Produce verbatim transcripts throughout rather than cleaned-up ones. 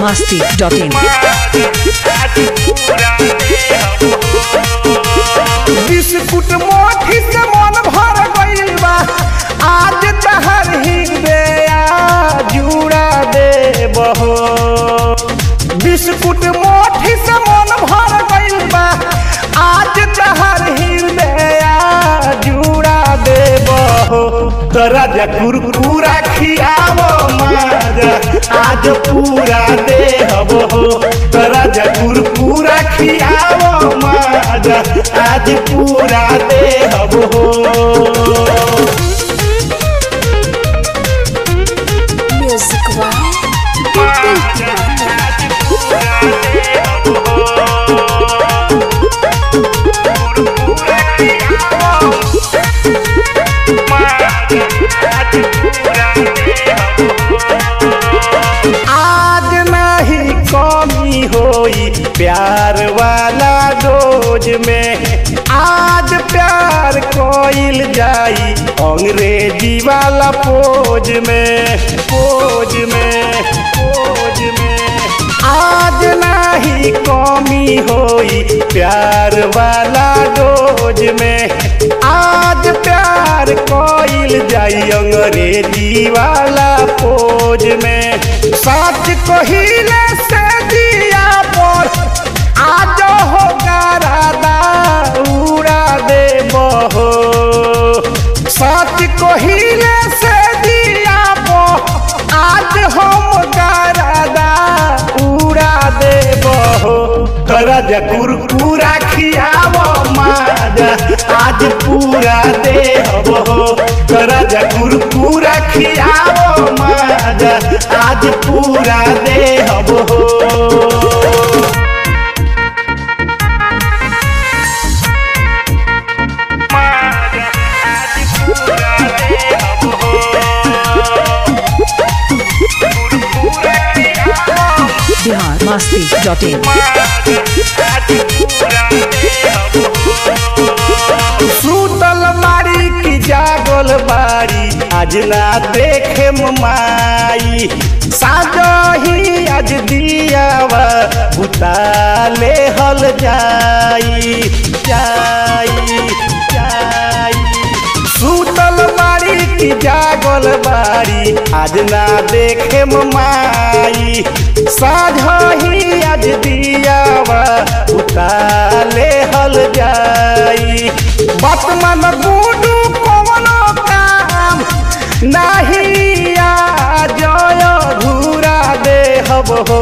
मस्ती dot इन। Biscuit मोठी से मन भर गइल बा, आज तहर हृदय जुड़ा दे बहो। बिस्कुट मोठी से मन भर गइल बा, आज तहर हृदय जुड़ा दे बहो। तोरा जा कुरकुरा खियावो माजा, आज पूरा दे हबो। तोरा जा कुरकुरा खियावो माजा, आज पूरा दे हबो। म्यूजिक आज नहीं कमी होई प्यार वाला डोज में, आज प्यार कोइल जाई अंग्रेजी वाला पोज में, पोज में, पोज में। आज नहीं कमी होई प्यार वाला डोज में, आज प्यार कोइल जाई अंग्रेजी वाला पोज में। सच कहिले से दिया पर आज हो गारादा उड़ा दे बहो। सच कहिले से दिया पर आज हम गारादा उड़ा दे बहो। तोरा जा कुरकुरा खियावो माजा, आज पूरा दे हबो। तोरा जा कुरकुरा खियावो माजा, आज पूरा दे हबो। Bihar Masti dot in. सुतल मारी की जागल बारी, आज ना देखे माई। साजही आज दियावा बुता ले हल जाई, जाई, जाई। सुतल मारी की जागल बारी, आज ना देखे माई। साझही आज दियावा उताले हल जाई। बतमन गुडू कवनो काम नहीं आज अधूरा दे हबो।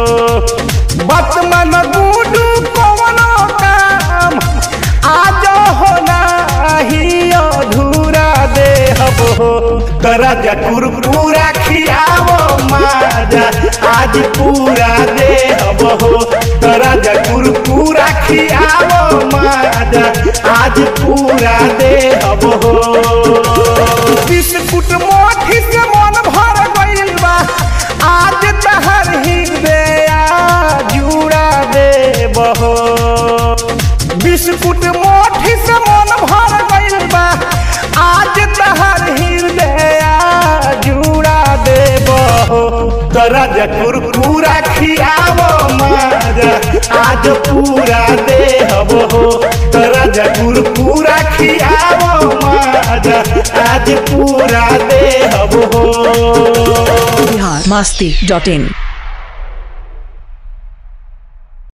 बतमन गुडू कवनो काम आज हो नहीं अधूरा दे हबो। तोरा जा कुरकुरा खियावो माजा, आज पूरा दे हबो। तोरा जा कुरकुरा खियावो माजा, आज पूरा दे हबो। बिस्कुट मोठी से मन भर गइल बा, आज तहर हृदय जुड़ा दे बहो। बिस्कुट मोठी से मन भर गइल बा, आज तहर हृदय जुड़ा दे बहो। तोरा जा कुरकुरा खियावो माजा, आज पूरा दे हबो। तोरा जा कुरकुरा खियावो माजा, आज पूरा दे हबो। बिहार मस्ती डॉट इन।